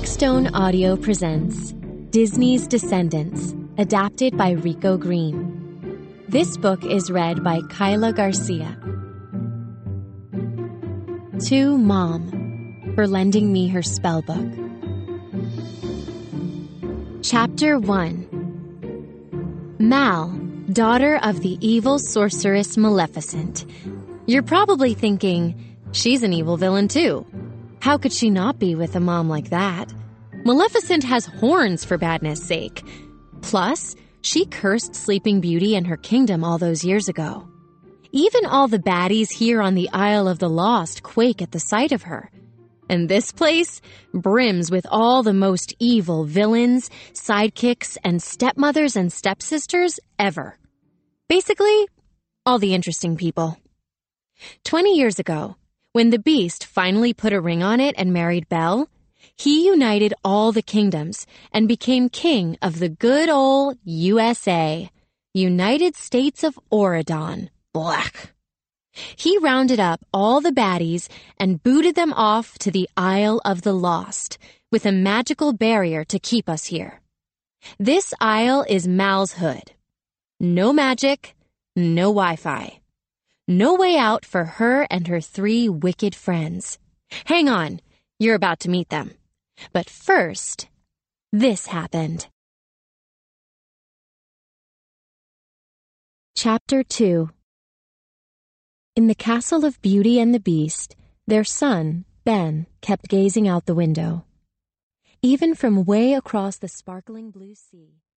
Blackstone Audio presents Disney's Descendants, adapted by Rico Green. This book is read by Kyla Garcia. To Mom, for lending me her spellbook. Chapter 1. Mal, daughter of the evil sorceress Maleficent. You're probably thinking, she's an evil villain too. How could she not be with a mom like that? Maleficent has horns for badness' sake. Plus, she cursed Sleeping Beauty and her kingdom all those years ago. Even all the baddies here on the Isle of the Lost quake at the sight of her. And this place brims with all the most evil villains, sidekicks, and stepmothers and stepsisters ever. Basically, all the interesting people. 20 years ago, when the Beast finally put a ring on it and married Belle, he united all the kingdoms and became king of the good old USA, United States of Auradon. Black. He rounded up all the baddies and booted them off to the Isle of the Lost with a magical barrier to keep us here. This isle is Mal's Hood. No magic, no Wi-Fi. No way out for her and her 3 wicked friends. Hang on, you're about to meet them. But first, this happened. Chapter 2. In the castle of Beauty and the Beast, their son, Ben, kept gazing out the window. Even from way across the sparkling blue sea,